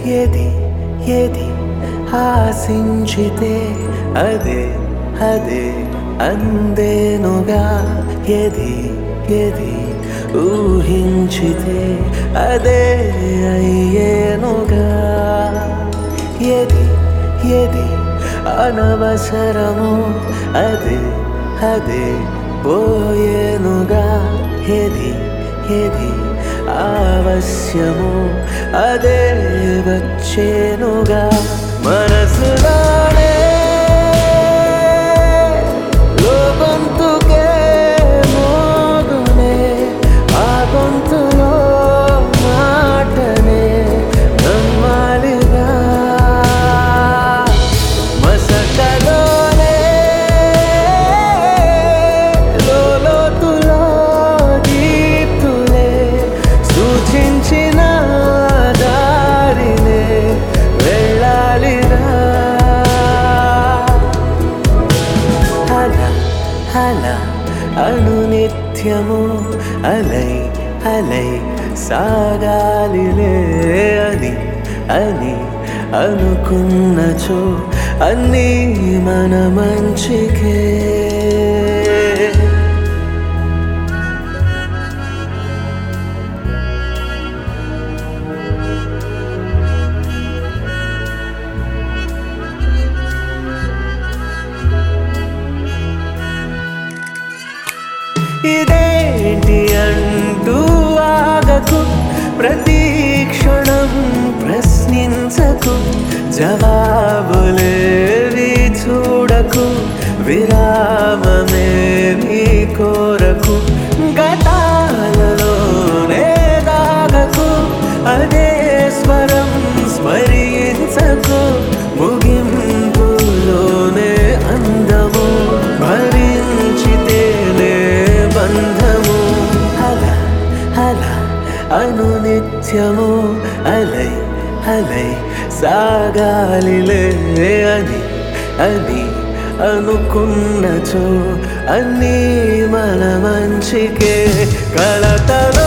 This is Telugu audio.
ఏది ఏది ఆశించితే అదే అదే అందేనుగా ఏది ఏది ఊహించితే అదే అయ్యేనుగా ఏది ఏది అనవసరము అదే అదే పోయేనుగా ఏది ఏది ఆవశ్యము అదే వచ్చేనుగా మనసులోనే లోగొంతుకే మోగునే ఆ గొంతులో మాటనే నమ్మాలిగా మసకలోనే లోతులో గీతులే సూచించిన దారినే వెళ్ళాలిగా అలా అలా అనునిత్యము అలై అలై సాగాలిలే అని అని అనుకున్నచో అన్నీ మన మంచికే ఇదేంటి అంటూ ఆగకు ప్రతి క్షణం ప్రశ్నించకు జవాబులేవి చూడకు విరామమేమి కోరకు గతాలలోనే దాగకు అదే స్వరం స్మరించకు ముగింపులోనే అందము భరించితేనే బంధము అలా అలా అనునిత్యము అలై అలై సాగాలిలే అని అని అనుకున్నచో అన్నీ మన మంచికే కలతలో